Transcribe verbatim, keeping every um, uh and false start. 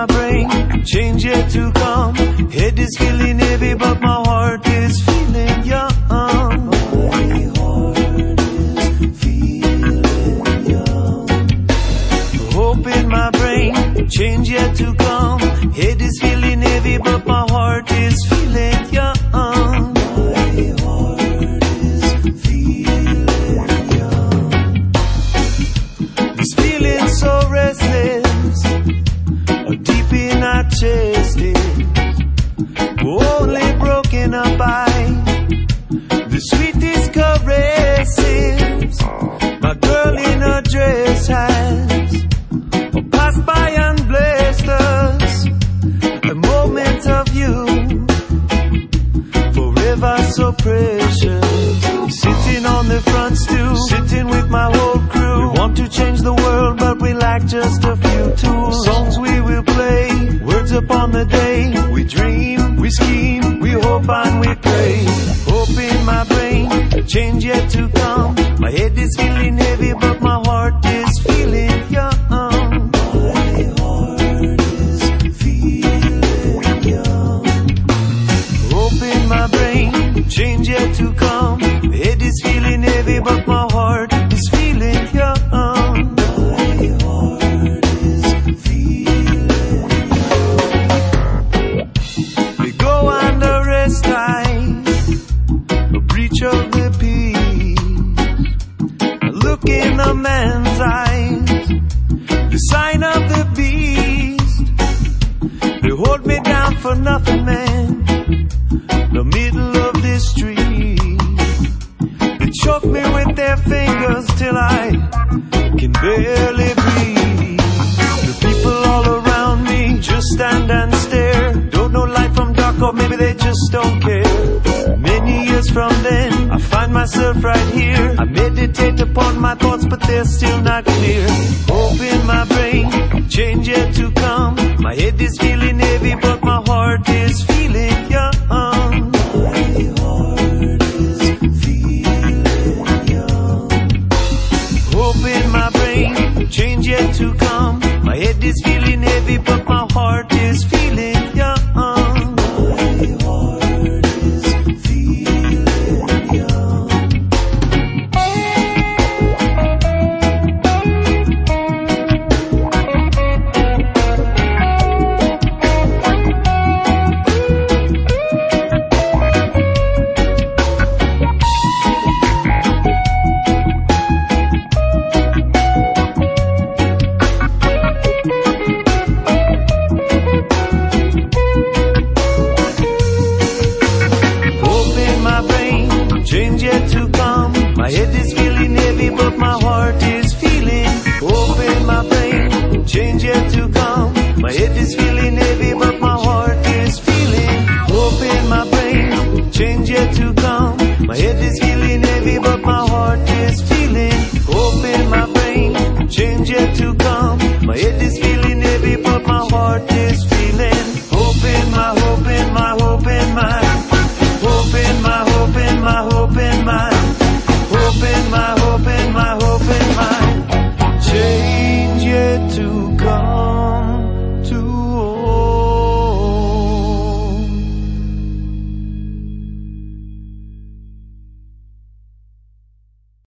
my brain, change yet to come. Head is feeling heavy, but my heart is feeling young. My heart is feeling young. Hope in my brain, change yet to come. Head is feeling heavy, but my heart is feeling young. My heart is feeling young. This feeling so restless, deep in our chest is only broken up by the sweetest caresses. My girl in a dress has passed by and blessed us. A moment of you, forever so precious. Sitting on the front stoop, sitting with my whole crew. We want to change the world, but we lack just a few tools. Songs we will play, words upon the day. We dream, we scheme, we hope and we pray. Hope in my brain, change yet to come. My head is feeling heavy, but my heart is feeling young. My heart is feeling young. Hope in my brain, change yet to come. My head is feeling heavy, but my heart is feeling young. My heart is feeling young. We go under rest time, a breach of the peace. I look in a man's eyes, the sign of the beast. They hold me down for nothing, man. The middle of the street, they choke me with their fingers till I can barely breathe. The people all around me just stand and stare. Don't know light from dark, or maybe they just don't care. Many years from then, I find myself right here. I meditate upon my thoughts, but they're still not clear. Hope in my brain, change yet to come. My head is feeling heavy, but my heart is feeling young. My heart is feeling young. Hope in my brain, change yet to come. My head is feeling heavy, but